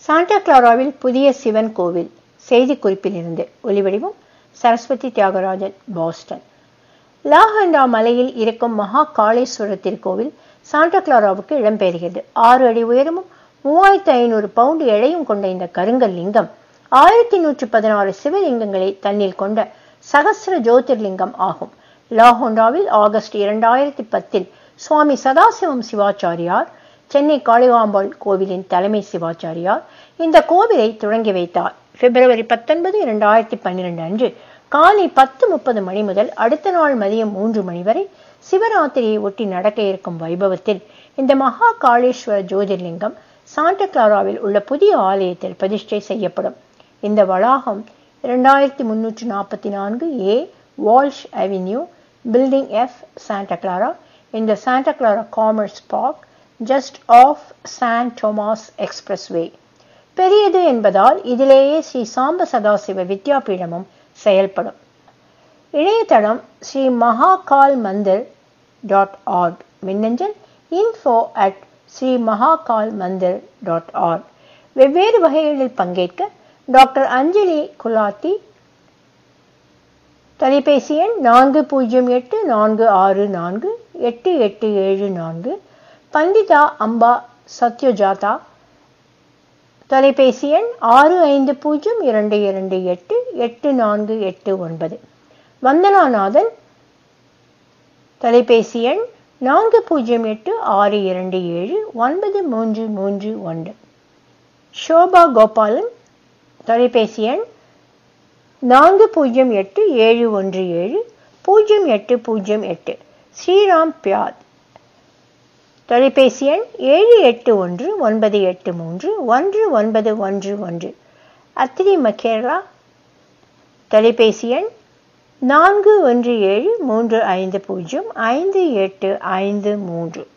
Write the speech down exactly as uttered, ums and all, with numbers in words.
Santa கிளாராவில் புதிய சிவன் கோவில். செய்திக்குறிப்பிலிருந்து ஒலிவடிவம் சரஸ்வதி தியாகராஜன், பாஸ்டன். லாஹண்டா மலையில் இருக்கும் மகா காளேஸ்வரர் திருக்கோவில் சாண்டா கிளாராவுக்கு இடம்பெறுகிறது. ஆறு அடி உயரமும் மூவாயிரத்தி ஐநூறு பவுண்டு எடையும் கொண்ட இந்த கருங்கல் லிங்கம் ஆயிரத்தி நூற்றி பதினாறு சிவலிங்கங்களை தன்னில் கொண்ட சகஸ்ர ஜோதிர்லிங்கம் ஆகும். லாஹோண்டாவில் ஆகஸ்ட் இரண்டாயிரத்தி பத்தில் சுவாமி சதாசிவம் சிவாச்சாரியார், சென்னை காளிகாம்பாள் கோவிலின் தலைமை சிவாச்சாரியார் இந்த கோவிலை தொடங்கி வைத்தார். பிப்ரவரி பத்தொன்பது இரண்டாயிரத்தி பன்னிரண்டு அன்று காலை பத்து முப்பது மணி முதல் அடுத்த நாள் மதியம் மூன்று மணி வரை சிவராத்திரியை ஒட்டி நடக்க இருக்கும் வைபவத்தில் இந்த மகா காளேஸ்வர ஜோதிர்லிங்கம் சாண்டா கிளாராவில் உள்ள புதிய ஆலயத்தில் பிரதிஷ்டை செய்யப்படும். இந்த வளாகம் இரண்டாயிரத்தி முன்னூற்றி நாற்பத்தி நான்கு A Walsh Avenue, Building F, Santa Clara, இந்த Santa Clara Commerce Park, just off San Tomas Expressway. பெரியது என்பதால் இதிலேயே ஸ்ரீ சாம்ப சதாசிவ வித்யாபீடமும் செயல்படும். இணையதளம் ஸ்ரீ மகாகால் மந்திர் டாட் ஆர்க், மின்னஞ்சல் info at Shri Mahakal Mandir dot org. வெவ்வேறு வகைகளில் பங்கேற்க டாக்டர் அஞ்சலி குலாத்தி, தொலைபேசி எண் நான்கு பூஜ்ஜியம் எட்டு நான்கு ஆறு நான்கு எட்டு எட்டு ஏழு நான்கு. பண்டிதா அம்பா சத்யஜாதா, தொலைபேசி எண் ஆறு ஐந்து பூஜ்ஜியம் இரண்டு இரண்டு எட்டு எட்டு நான்கு எட்டு ஒன்பது. வந்தனாநாதன், தொலைபேசி எண் நான்கு பூஜ்ஜியம் எட்டு ஆறு இரண்டு ஏழு ஒன்பது மூன்று மூன்று ஒன்று. ஷோபா கோபாலன், தொலைபேசி எண் நான்கு பூஜ்ஜியம் எட்டு ஏழு ஒன்று ஏழு பூஜ்ஜியம் எட்டு பூஜ்ஜியம் எட்டு. ஸ்ரீராம் பியாத், தொலைபேசி எண் ஏழு எட்டு ஒன்று ஒன்பது எட்டு மூன்று ஒன்று ஒன்பது ஒன்று ஒன்று. அத்ரி மக்கேரா, தொலைபேசி எண் நான்கு ஒன்று ஏழு மூன்று ஐந்து பூஜ்ஜியம் ஐந்து எட்டு ஐந்து மூன்று.